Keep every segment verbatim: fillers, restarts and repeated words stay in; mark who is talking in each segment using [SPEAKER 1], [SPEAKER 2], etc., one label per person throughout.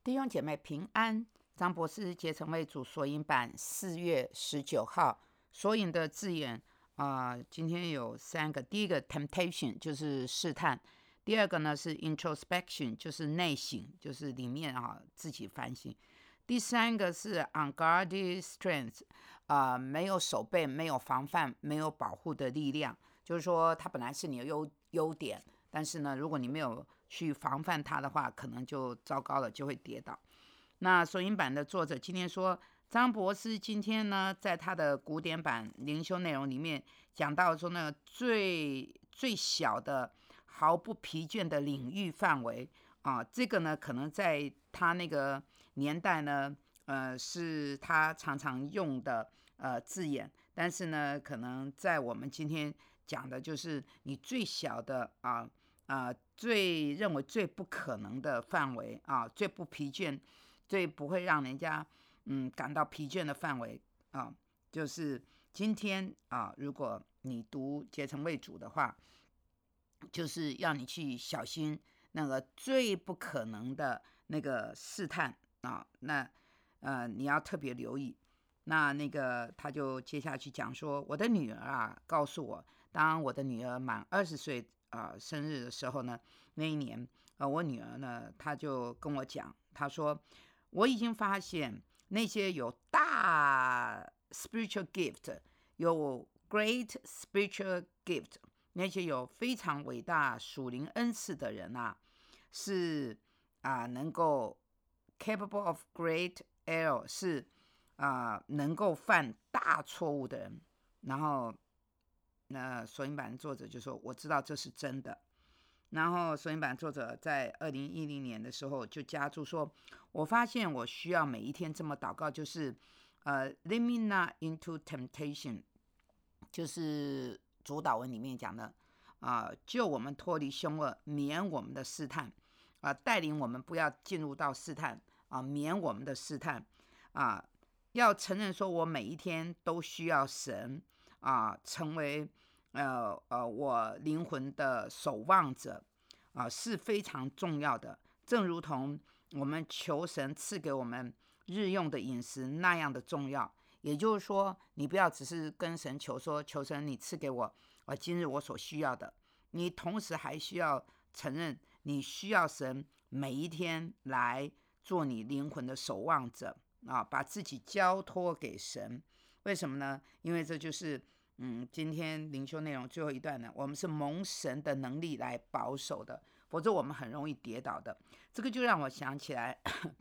[SPEAKER 1] 弟兄姐妹平安，张博士结成为主索引版四月十九号索引的字眼啊、呃，今天有三个。第一个 temptation 就是试探，第二个呢是 introspection 就是内省，就是里面啊自己反省。第三个是 unguarded strength 啊、呃，没有守备，没有防范，没有保护的力量，就是说它本来是你的优优点，但是呢，如果你没有去防范它的话，可能就糟糕了，就会跌倒。那索引版的作者今天说，张博士今天呢，在他的古典版灵修内容里面讲到说呢，最最小的毫不疲倦的领域范围啊，这个呢，可能在他那个年代呢，呃，是他常常用的呃字眼，但是呢，可能在我们今天讲的就是你最小的啊。啊、呃，最认为最不可能的范围啊，最不疲倦，最不会让人家嗯感到疲倦的范围啊，就是今天啊，如果你读结成为主的话，就是要你去小心那个最不可能的那个试探啊，那呃你要特别留意。那那个他就接下去讲说，我的女儿啊告诉我，当我的女儿满二十岁。呃，生日的时候呢，那一年，呃，我女儿呢，她就跟我讲，她说，我已经发现那些有大 spiritual gift，有 great spiritual gift，那些有非常伟大属灵恩赐的人啊，是啊、呃，能够 capable of great error， 是啊、呃，能够犯大错误的人，然后。那索引版作者就说：“我知道这是真的。”然后索引版作者在二零一零年的时候就加注说：“我发现我需要每一天这么祷告，就是呃 ，lead me not into temptation， 就是主导文里面讲的啊、呃，救我们脱离凶恶，免我们的试探啊、呃，带领我们不要进入到试探啊、呃，免我们的试探啊、呃，要承认说我每一天都需要神。”啊，成为呃呃我灵魂的守望者啊，是非常重要的。正如同我们求神赐给我们日用的饮食那样的重要。也就是说，你不要只是跟神求说，求神你赐给我啊今日我所需要的，你同时还需要承认你需要神每一天来做你灵魂的守望者啊，把自己交托给神。为什么呢？因为这就是嗯，今天灵修内容最后一段呢，我们是蒙神的能力来保守的，否则我们很容易跌倒的。这个就让我想起来，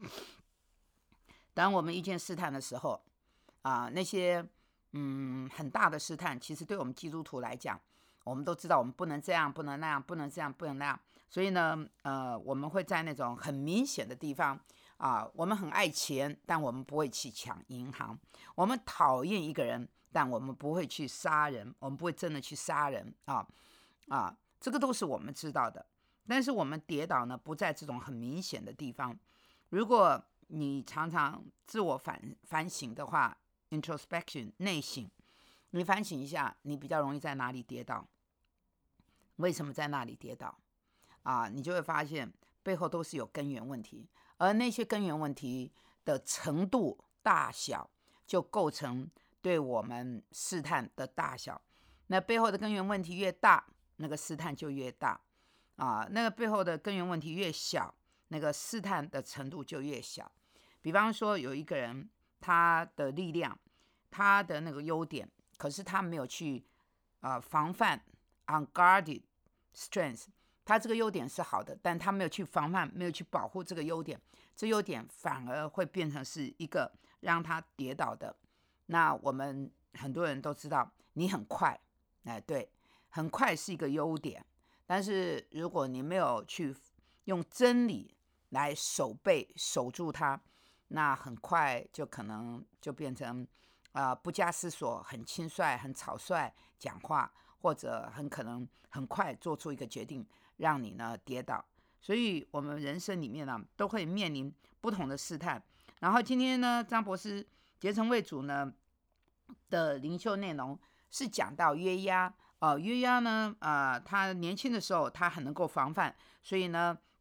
[SPEAKER 1] 当我们遇见试探的时候啊，那些嗯很大的试探，其实对我们基督徒来讲，我们都知道我们不能这样，不能那样，不能这样，不能那样。所以呢，呃，我们会在那种很明显的地方。啊，我们很爱钱，但我们不会去抢银行。我们讨厌一个人，但我们不会去杀人，我们不会真的去杀人啊啊，这个都是我们知道的。但是我们跌倒呢，不在这种很明显的地方。如果你常常自我反反省的话 ，introspection 内省，你反省一下，你比较容易在哪里跌倒？为什么在那里跌倒？啊，你就会发现背后都是有根源问题。而那些根源问题的程度大小，就构成对我们试探的大小。那背后的根源问题越大，那个试探就越大啊。那个背后的根源问题越小，那个试探的程度就越小。比方说，有一个人，他的力量，他的那个优点，可是他没有去啊防范 unguarded strength。他这个优点是好的，但他没有去防范，没有去保护这个优点，这优点反而会变成是一个让他跌倒的。那我们很多人都知道，你很快，哎，对，很快是一个优点，但是如果你没有去用真理来守备守住它，那很快就可能就变成啊、呃、不加思索，很轻率、很草率讲话，或者很可能很快做出一个决定。让你呢跌倒，所以我们人生里面呢都会面临不同的试探。然后今天呢，张博士结成为主呢的灵修内容是讲到约押，呃，约押呢，呃，他年轻的时候他很能够防范，所以呢，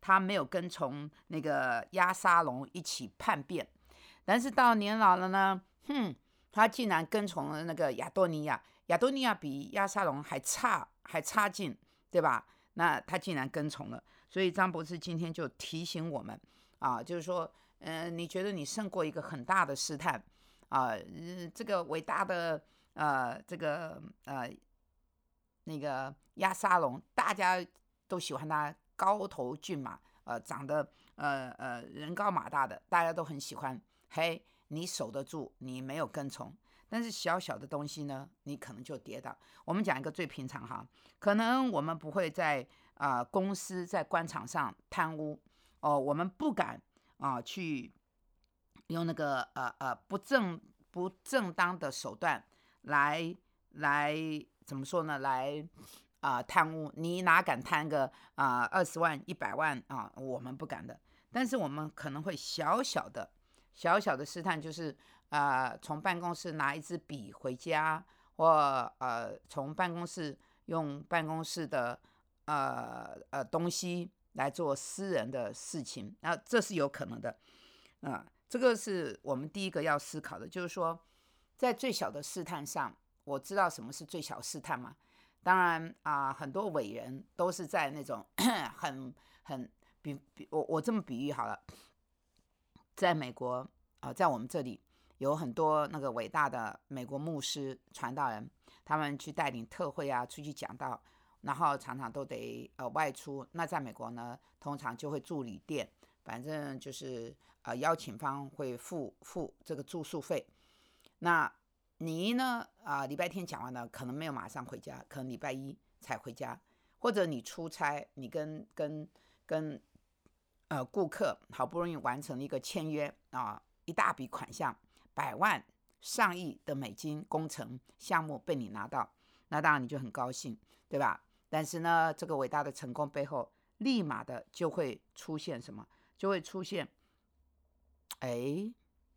[SPEAKER 1] 他没有跟从那个押沙龙一起叛变，但是到年老了呢，哼，他竟然跟从了那个亚多尼亚，亚多尼亚比押沙龙还差，还差劲，对吧？那他竟然跟从了，所以张博士今天就提醒我们啊，就是说，嗯、呃，你觉得你胜过一个很大的试探啊、呃，这个伟大的呃，这个呃那个押沙龙，大家都喜欢他高头骏马，呃，长得呃呃人高马大的，大家都很喜欢。嘿，你守得住，你没有跟从，但是小小的东西呢，你可能就跌倒。我们讲一个最平常哈，可能我们不会在啊、呃、公司在官场上贪污哦，我们不敢啊、呃、去用那个呃呃不正不正当的手段来来怎么说呢？来啊、呃、贪污，你哪敢贪个啊二十万一百万啊、呃？我们不敢的。但是我们可能会小小的小小的试探，就是呃从办公室拿一支笔回家，或呃从办公室用办公室的呃呃东西来做私人的事情，那、这是有可能的。啊、呃，这个是我们第一个要思考的，就是说，在最小的试探上，我知道什么是最小试探嘛？当然啊、呃，很多伟人都是在那种很很比比我我这么比喻好了，在美国啊、呃，在我们这里有很多那个伟大的美国牧师传道人，他们去带领特会啊，出去讲道，然后常常都得呃外出。那在美国呢，通常就会住旅店，反正就是呃邀请方会付付这个住宿费。那你呢啊、呃，礼拜天讲完了，可能没有马上回家，可能礼拜一才回家，或者你出差，你跟跟跟呃顾客好不容易完成了一个签约啊、一大笔款项，百万上亿的美金工程项目被你拿到，那当然你就很高兴，对吧？但是呢，这个伟大的成功背后，立马的就会出现什么？就会出现，哎，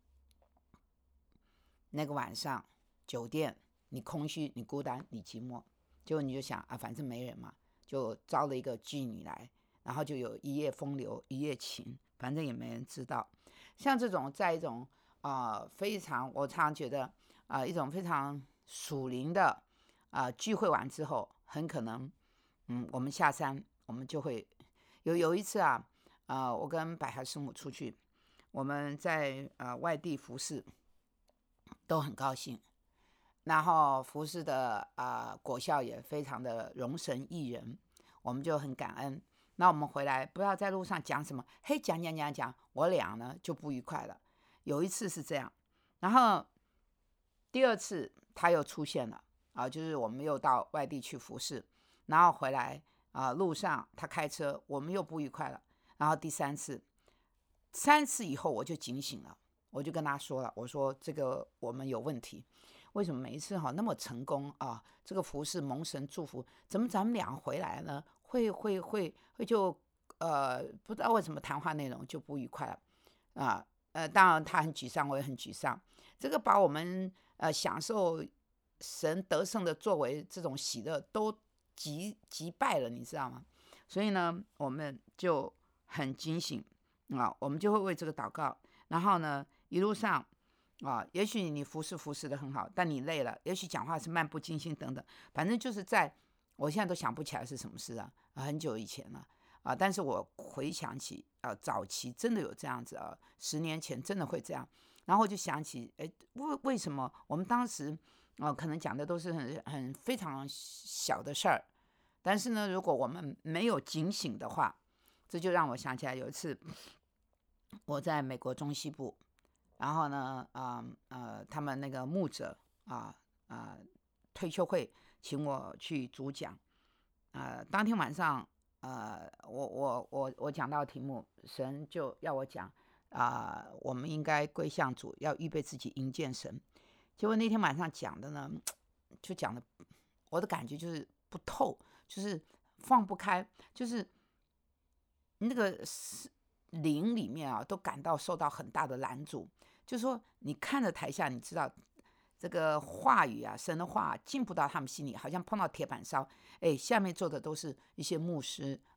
[SPEAKER 1] 那个晚上酒店你空虚，你孤单，你寂寞，结果你就想啊，反正没人嘛，就招了一个妓女来，然后就有一夜风流一夜情，反正也没人知道。像这种在一种啊、呃、非常，我常常觉得啊、呃、一种非常属灵的啊、呃、聚会完之后，很可能嗯我们下山，我们就会有有一次啊啊、呃、我跟百合师母出去，我们在呃外地服侍，都很高兴。然后服侍的啊、呃、果效也非常的容神益人，我们就很感恩。那我们回来不知道在路上讲什么，嘿，讲讲讲讲，我俩呢就不愉快了。有一次是这样，然后第二次他又出现了啊、呃，就是我们又到外地去服侍，然后回来啊、呃、路上他开车，我们又不愉快了。然后第三次，三次以后我就警醒了，我就跟他说了，我说这个我们有问题。为什么每一次哈那么成功啊？这个服饰蒙神祝福，怎么咱们俩回来呢？会会会会就呃不知道为什么谈话内容就不愉快了啊？呃，当然他很沮丧，我也很沮丧。这个把我们呃享受神得胜的作为这种喜乐都击击败了，你知道吗？所以呢，我们就很警醒啊，我们就会为这个祷告。然后呢，一路上啊，也许你服侍服侍的很好，但你累了，也许讲话是漫不经心等等，反正就是在我现在都想不起来是什么事啊，啊很久以前了啊，但是我回想起啊，早期真的有这样子啊，十年前真的会这样，然后我就想起，哎，为为什么我们当时啊，可能讲的都是很很非常小的事儿，但是呢，如果我们没有警醒的话，这就让我想起来有一次我在美国中西部。然后呢，啊、呃、呃，他们那个牧者啊啊、呃、退休会请我去主讲，呃，当天晚上，呃，我我我我讲到题目，神就要我讲啊、呃，我们应该归向主，要预备自己迎见神。结果那天晚上讲的呢，就讲的我的感觉就是不透，就是放不开，就是那个灵里面啊，都感到受到很大的拦阻。就是说，你看着台下，你知道这个话语啊，神的话进不到他们心里，好像碰到铁板烧。哎，下面坐的都是一些牧师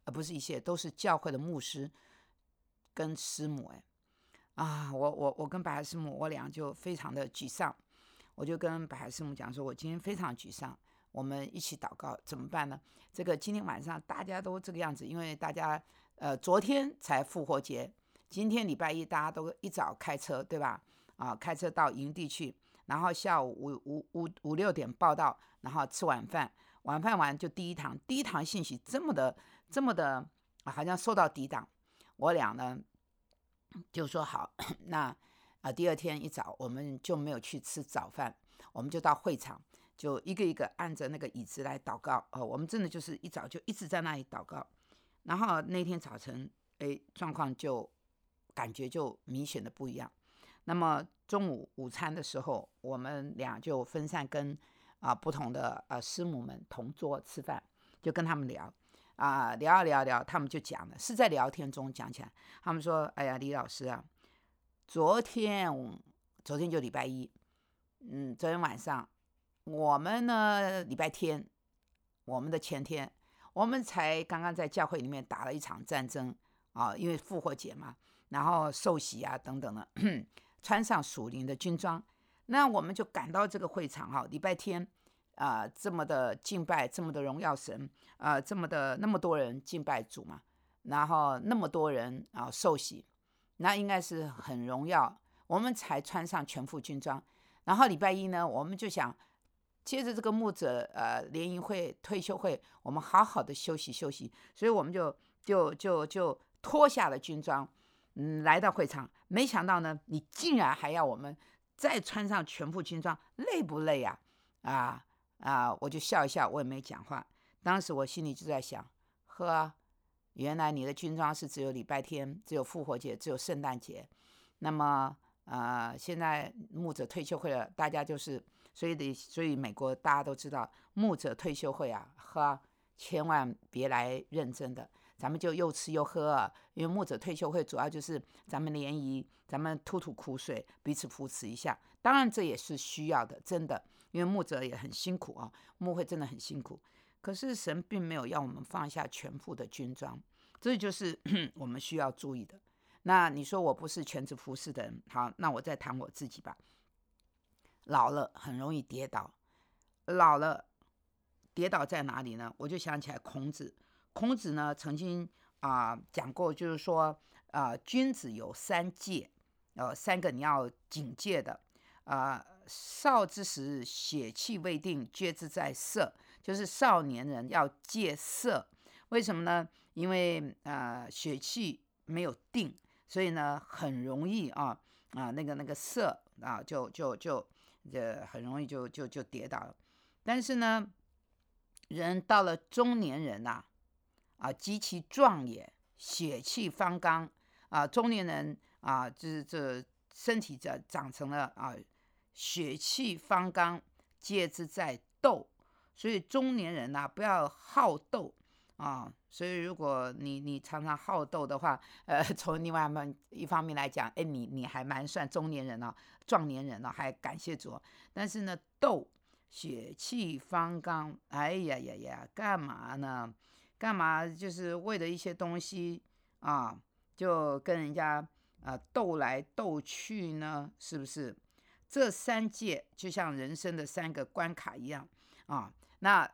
[SPEAKER 1] 而不是一些都是教会的牧师跟师母。哎，啊，我我我跟白海师母，我俩就非常的沮丧。我就跟白海师母讲说，我今天非常沮丧，我们一起祷告怎么办呢？这个今天晚上大家都这个样子，因为大家呃昨天才复活节，今天礼拜一大家都一早开车，对吧？啊，开车到营地去，然后下午五五五五六点报到，然后吃晚饭，晚饭完就第一堂，第一堂信息这么的这么的，啊好像受到抵挡。我俩呢就说好，那啊，第二天一早我们就没有去吃早饭，我们就到会场，就一个一个按着那个椅子来祷告。哦，我们真的就是一早就一直在那里祷告。然后那天早晨，哎，状况就感觉就明显的不一样。那么中午午餐的时候，我们俩就分散跟啊不同的呃师母们同桌吃饭，就跟他们聊啊聊啊聊聊，他们就讲了，是在聊天中讲起来，他们说：“哎呀，李老师啊。”昨天，昨天就礼拜一，嗯，昨天晚上，我们呢礼拜天，我们的前天，我们才刚刚在教会里面打了一场战争啊，因为复活节嘛，然后受洗啊等等的，穿上属灵的军装，那我们就赶到这个会场哈，礼拜天啊、呃，这么的敬拜，这么的荣耀神啊、呃，这么的那么多人敬拜主嘛，然后那么多人啊、呃、受洗。那应该是很荣耀，我们才穿上全副军装。然后礼拜一呢，我们就想接着这个牧者呃联谊会退休会，我们好好的休息休息，所以我们就就就就脱下了军装，嗯，来到会场。没想到呢，你竟然还要我们再穿上全副军装，累不累啊？啊啊！我就笑一笑，我也没讲话。当时我心里就在想，呵啊。原来你的军装是只有礼拜天，只有复活节，只有圣诞节。那么，呃，现在牧者退休会了，大家就是，所以的，所以美国大家都知道，牧者退休会啊，喝千万别来认真的，咱们就又吃又喝啊。因为牧者退休会主要就是咱们联谊，咱们吐吐苦水，彼此扶持一下。当然这也是需要的，真的，因为牧者也很辛苦啊，牧会真的很辛苦。可是神并没有要我们放下全副的军装，这就是我们需要注意的。那你说我不是全职服侍的人，好，那我再谈我自己吧。老了很容易跌倒，老了跌倒在哪里呢？我就想起来孔子，孔子呢曾经啊、呃、讲过，就是说啊、呃，君子有三戒，呃，三个你要警戒的。啊、呃，少之时血气未定，戒之在色。就是少年人要戒色，为什么呢？因为呃血气没有定，所以呢很容易啊啊那个那个色啊就就就呃很容易就就就跌倒了。但是呢，人到了中年人呐啊极其壮也，血气方刚啊，中年人啊这这身体长长成了啊血气方刚，戒之在斗。所以中年人啊，不要好斗啊。所以如果你你常常好斗的话，呃，从另外一方面来讲，哎，你你还蛮算中年人哦，壮年人哦，还感谢主。但是呢，斗血气方刚，哎呀呀呀，干嘛呢？干嘛就是为了一些东西啊，就跟人家啊斗来斗去呢？是不是？这三界就像人生的三个关卡一样啊。那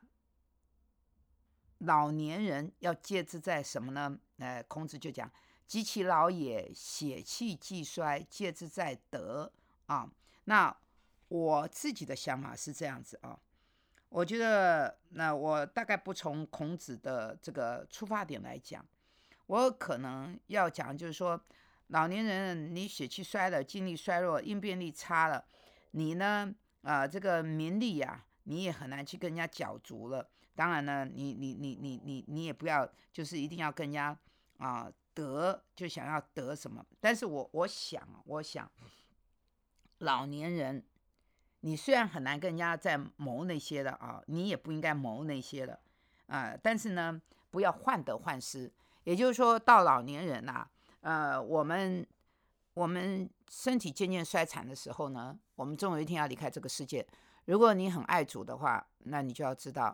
[SPEAKER 1] 老年人要戒之在什么呢？呃，孔子就讲：及其老也，血气既衰，戒之在德啊。那我自己的想法是这样子啊，我觉得那我大概不从孔子的这个出发点来讲，我可能要讲就是说，老年人你血气衰了，精力衰弱，应变力差了，你呢啊、呃、这个名利呀、啊。你也很难去跟人家角逐了。当然呢，你你你你你你也不要就是一定要跟人家啊、呃、得，就想要得什么。但是我我想我想，老年人，你虽然很难跟人家在谋那些的啊，你也不应该谋那些的啊、呃。但是呢，不要患得患失。也就是说到老年人呐、啊，呃，我们我们身体渐渐衰残的时候呢，我们终有一天要离开这个世界。如果你很爱主的话，那你就要知道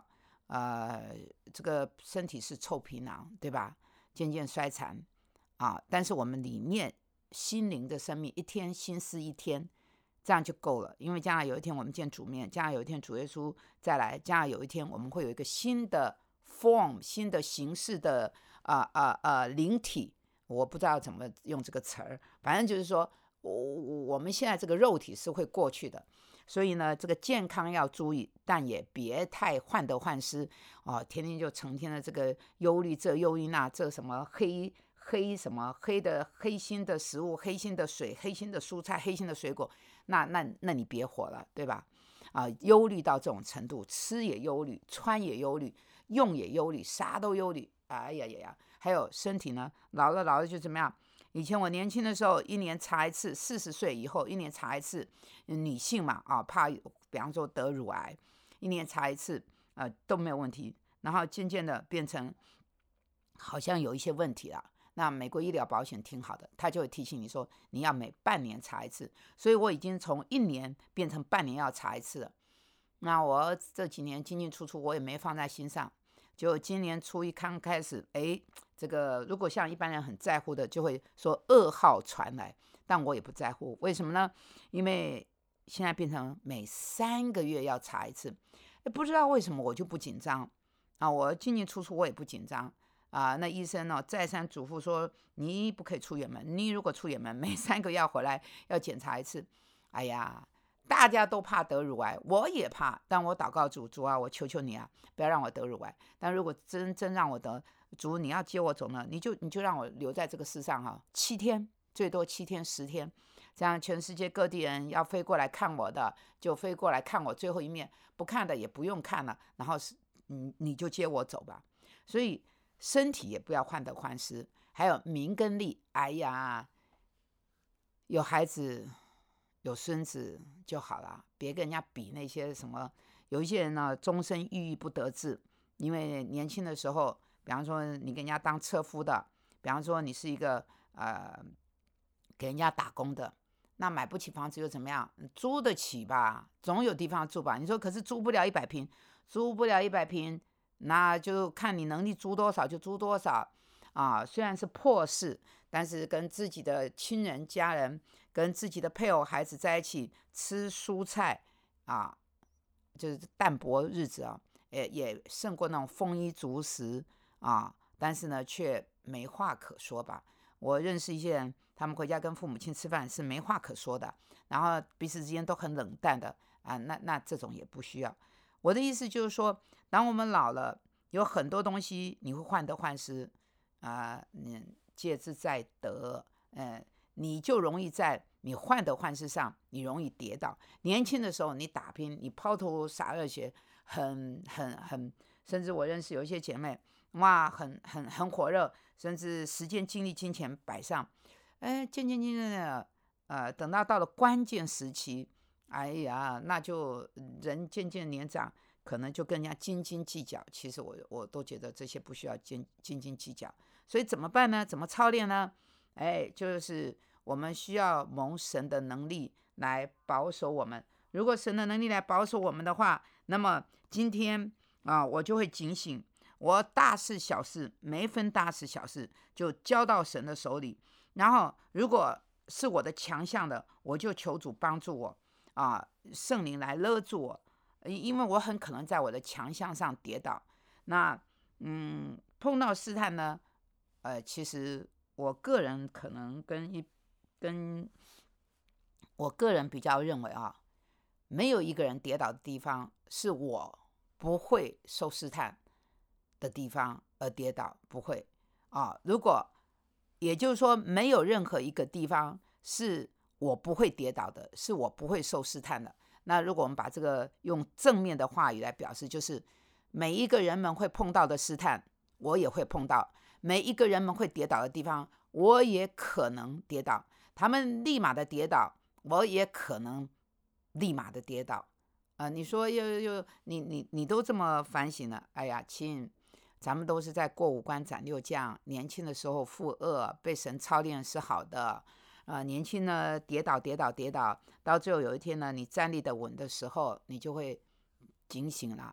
[SPEAKER 1] 呃，这个身体是臭皮囊，对吧？渐渐衰残啊，但是我们里面心灵的生命一天心思一天，这样就够了。因为将来有一天我们见主面，将来有一天主耶稣再来，将来有一天我们会有一个新的 form 新的形式的啊啊啊灵体，我不知道怎么用这个词儿，反正就是说我我们现在这个肉体是会过去的。所以呢，这个健康要注意，但也别太患得患失哦，天天就成天的这个忧虑这忧虑那，这什么黑黑什么黑的黑心的食物、黑心的水、黑心的蔬菜、黑心的水果，那那那你别活了，对吧？啊，忧虑到这种程度，吃也忧虑，穿也忧虑，用也忧虑，啥都忧虑。哎呀呀呀！还有身体呢，老了老了就怎么样？以前我年轻的时候，一年查一次；四十岁以后，一年查一次。女性嘛，啊，怕比方说得乳癌，一年查一次，呃，都没有问题。然后渐渐的变成好像有一些问题了。那美国医疗保险挺好的，他就会提醒你说你要每半年查一次。所以我已经从一年变成半年要查一次了。那我这几年进进出出，我也没放在心上。就今年初一刚开始，哎，这个如果像一般人很在乎的，就会说噩耗传来，但我也不在乎。为什么呢？因为现在变成每三个月要查一次，不知道为什么我就不紧张啊。我进进出出我也不紧张啊。那医生呢再三嘱咐说，你不可以出远门，你如果出远门，每三个月要回来要检查一次。哎呀，大家都怕得乳癌，我也怕，但我祷告主，主啊，我求求你啊，不要让我得乳癌。但如果真真让我得，主你要接我走呢，你就你就让我留在这个世上哈、啊，七天，最多七天十天，这样全世界各地人要飞过来看我的，就飞过来看我最后一面，不看的也不用看了，然后是你你就接我走吧。所以身体也不要患得患失，还有名跟利，哎呀，有孩子。有孙子就好了，别跟人家比那些什么。有一些人呢，终身郁郁不得志，因为年轻的时候，比方说你给人家当车夫的，比方说你是一个呃给人家打工的，那买不起房子又怎么样？租得起吧，总有地方住吧。你说可是租不了一百平，租不了一百平，那就看你能力租多少就租多少啊。虽然是破事，但是跟自己的亲人家人。跟自己的配偶孩子在一起吃蔬菜啊，就是淡薄日子啊，也也胜过那种丰衣足食啊。但是呢，却没话可说吧。我认识一些人，他们回家跟父母亲吃饭是没话可说的，然后彼此之间都很冷淡的啊。那那这种也不需要。我的意思就是说，当我们老了，有很多东西你会患得患失啊，嗯，戒之在得，嗯。你就容易在你患得患失上，你容易跌倒。年轻的时候你打拼，你抛头洒热血，很很很，甚至我认识有一些姐妹，哇，很很很火热，甚至时间、精力、金钱摆上。哎，渐渐渐渐的，呃，等到到了关键时期，哎呀，那就人渐渐年长，可能就更加斤斤计较。其实我我都觉得这些不需要斤斤斤计较。所以怎么办呢？怎么操练呢？哎，就是我们需要蒙神的能力来保守我们。如果神的能力来保守我们的话，那么今天啊，我就会警醒，我大事小事，每一分大事小事就交到神的手里。然后，如果是我的强项的，我就求主帮助我啊，圣灵来勒住我，因为我很可能在我的强项上跌倒。那嗯，碰到试探呢，呃，其实。我个人可能跟一跟我个人比较认为啊，没有一个人跌倒的地方是我不会受试探的地方而跌倒，不会啊。如果也就是说，没有任何一个地方是我不会跌倒的，是我不会受试探的。那如果我们把这个用正面的话语来表示，就是每一个人们会碰到的试探，我也会碰到。每一个人们会跌倒的地方，我也可能跌倒。他们立马的跌倒，我也可能立马的跌倒。呃，你说又又你你你都这么反省了，哎呀，亲，咱们都是在过五关斩六将。年轻的时候负恶，被神操练是好的。呃，年轻呢跌倒跌倒跌倒，到最后有一天呢，你站立的稳的时候，你就会警醒了。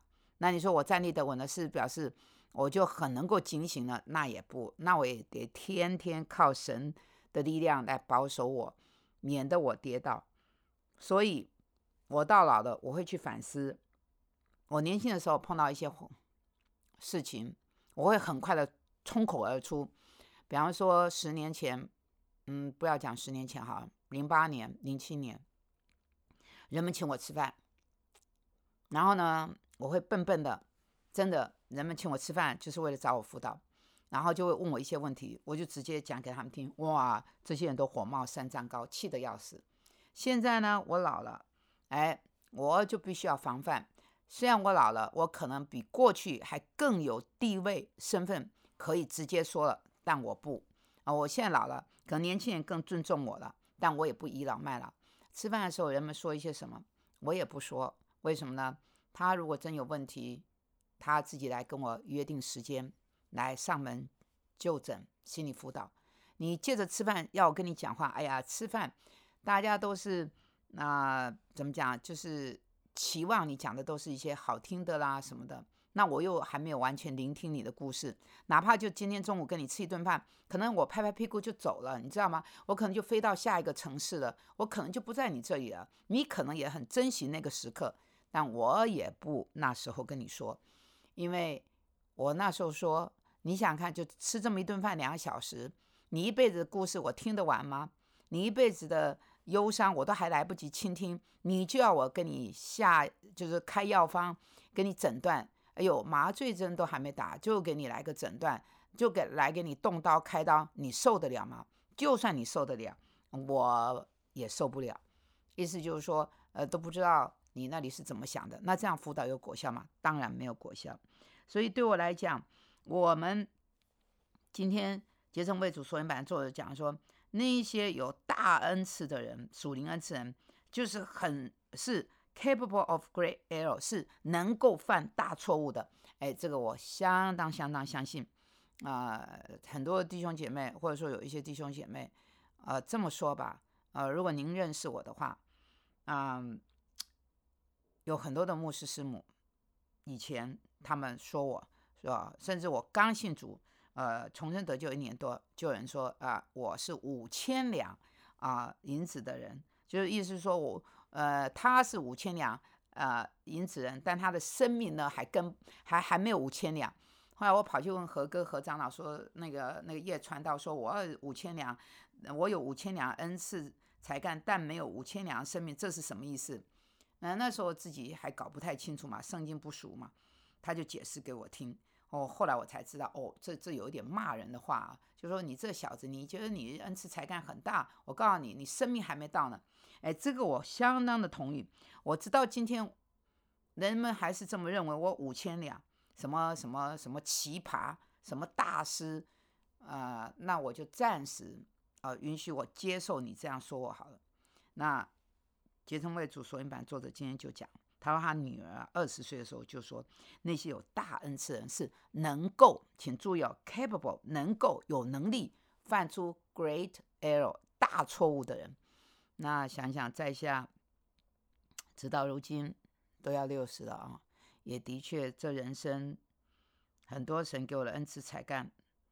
[SPEAKER 1] 那你说我站立得稳了，是表示我就很能够警醒了？那也不，那我也得天天靠神的力量来保守我，免得我跌倒。所以我到老了，我会去反思，我年轻的时候碰到一些事情，我会很快的冲口而出。比方说十年前，嗯，不要讲十年前好了，零八年、零七年，人们请我吃饭，然后呢，我会笨笨的，真的，人们请我吃饭就是为了找我辅导，然后就会问我一些问题，我就直接讲给他们听。哇，这些人都火冒三丈高，气得要死。现在呢，我老了，哎，我就必须要防范。虽然我老了，我可能比过去还更有地位、身份，可以直接说了，但我不啊。我现在老了，可能年轻人更尊重我了，但我也不倚老卖老。吃饭的时候，人们说一些什么，我也不说。为什么呢？他如果真有问题，他自己来跟我约定时间，来上门就诊、心理辅导。你借着吃饭要我跟你讲话，哎呀，吃饭大家都是啊、呃，怎么讲，就是期望你讲的都是一些好听的啦什么的。那我又还没有完全聆听你的故事，哪怕就今天中午跟你吃一顿饭，可能我拍拍屁股就走了，你知道吗？我可能就飞到下一个城市了，我可能就不在你这里了。你可能也很珍惜那个时刻，但我也不那时候跟你说，因为我那时候说，你想看就吃这么一顿饭两个小时，你一辈子的故事我听得完吗？你一辈子的忧伤我都还来不及倾听，你就要我跟你下就是开药方，给你诊断。哎呦，麻醉针都还没打，就给你来个诊断，就给来给你动刀开刀，你受得了吗？就算你受得了，我也受不了。意思就是说，呃，都不知道你那里是怎么想的。那这样辅导有果效吗？当然没有果效。所以对我来讲，我们今天结成为主索引版作者讲说，那一些有大恩赐的人，属灵恩赐人，就是很是 capable of great error， 是能够犯大错误的。哎，这个我相当相当相信。啊、呃，很多弟兄姐妹，或者说有一些弟兄姐妹，呃，这么说吧，呃，如果您认识我的话，嗯、有很多的牧师师母，以前他们说我，是吧？甚至我刚信主，呃，重生得救一年多，就有人说啊、呃，我是五千两啊、呃、银子的人，就是意思是说我，呃，他是五千两呃银子人，但他的生命呢，还跟还还没有五千两。后来我跑去问何哥何长老说，那个那个叶传道说，我五千两，我有五千两恩赐才干，但没有五千两生命，这是什么意思？那那时候自己还搞不太清楚嘛，圣经不熟嘛，他就解释给我听。哦，后来我才知道，哦，这这有一点骂人的话啊，就说你这小子，你觉得你恩赐才干很大，我告诉你，你生命还没到呢。哎，这个我相当的同意。我知道今天人们还是这么认为，我五千两，什么什么什么奇葩，什么大师，呃，那我就暂时呃允许我接受你这样说我好了。那结成为主索引版作者今天就讲，他说他女儿二十岁的时候就说，那些有大恩赐的人是能够，请注意哦 ，capable 能够有能力犯出 great error 大错误的人。那想想在下直到如今都要六十了啊，也的确这人生很多神给我的恩赐才干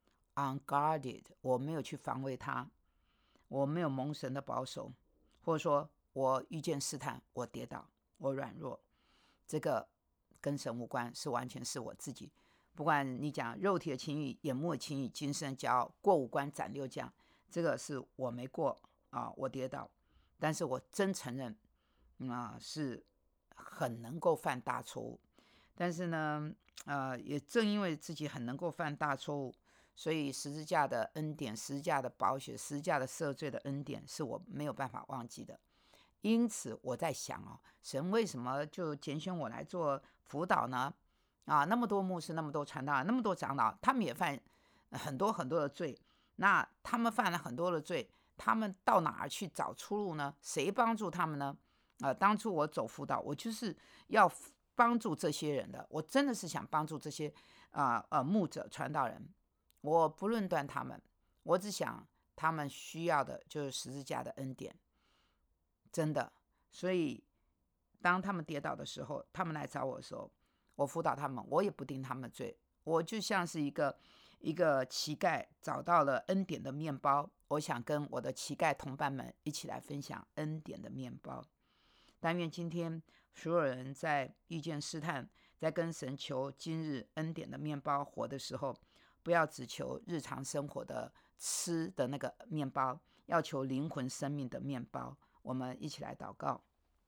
[SPEAKER 1] unguarded， 我没有去防卫它，我没有蒙神的保守，或者说我遇见试探，我跌倒，我软弱，这个跟神无关，是完全是我自己。不管你讲肉体的情欲、眼目的情欲、今生骄傲、过五关斩六将，这个是我没过啊，我跌倒，但是我真承认，啊、嗯，是很能够犯大错误。但是呢，呃，也正因为自己很能够犯大错误，所以十字架的恩典、十字架的宝血、十字架的赦罪的恩典，是我没有办法忘记的。因此我在想哦，神为什么就拣选我来做辅导呢？啊，那么多牧师，那么多传道人，那么多长老，他们也犯很多很多的罪。那他们犯了很多的罪，他们到哪儿去找出路呢？谁帮助他们呢？啊，当初我走辅导，我就是要帮助这些人的，我真的是想帮助这些啊呃牧者传道人，我不论断他们，我只想他们需要的就是十字架的恩典。真的，所以当他们跌倒的时候，他们来找我的时候， 我辅导他们，我也不定他们罪，我就像是一个一个乞丐找到了恩典的面包，我想跟我的乞丐同伴们一起来分享恩典的面包。但愿今天所有人在遇见试探，在跟神求今日恩典的面包活的时候，不要只求日常生活的吃的那个面包，要求灵魂生命的面包。我们一起来祷告。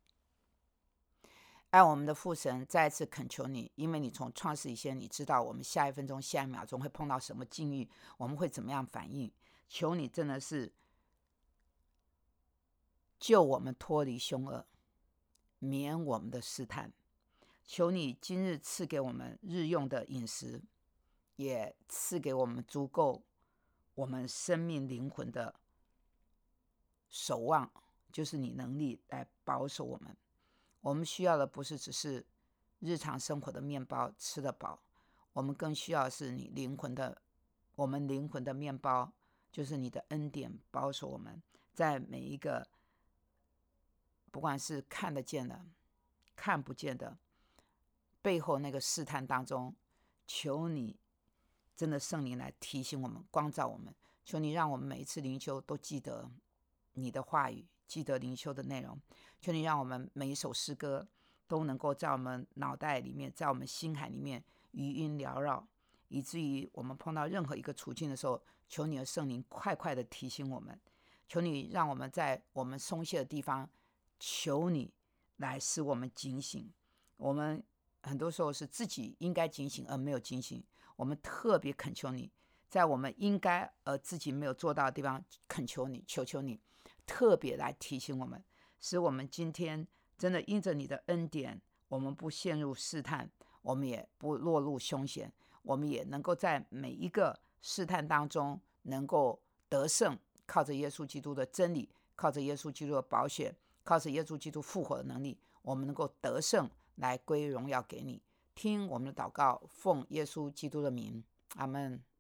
[SPEAKER 1] 爱我们的父神，再一次恳求你，因为你从创世以前，你知道我们下一分钟、下一秒钟会碰到什么境遇，我们会怎么样反应。求你真的是救我们脱离凶恶，免我们的试探。求你今日赐给我们日用的饮食，也赐给我们足够我们生命灵魂的守望，就是你能力来保守我们。我们需要的不是只是日常生活的面包吃得饱，我们更需要的是你灵魂的，我们灵魂的面包，就是你的恩典保守我们，在每一个不管是看得见的、看不见的背后那个试探当中，求你真的圣灵来提醒我们、光照我们。求你让我们每一次灵修都记得你的话语，记得灵修的内容。求你让我们每一首诗歌都能够在我们脑袋里面，在我们心海里面余音缭绕，以至于我们碰到任何一个处境的时候，求你的圣灵快快的提醒我们。求你让我们在我们松懈的地方，求你来使我们警醒。我们很多时候是自己应该警醒而没有警醒，我们特别恳求你，在我们应该而自己没有做到的地方，恳求你，求求你特别来提醒我们，使我们今天真的因着你的恩典，我们不陷入试探，我们也不落入凶险，我们也能够在每一个试探当中能够得胜，靠着耶稣基督的真理，靠着耶稣基督的宝血，靠着耶稣基督复活的能力，我们能够得胜，来归荣耀给你。听我们的祷告，奉耶稣基督的名，阿们。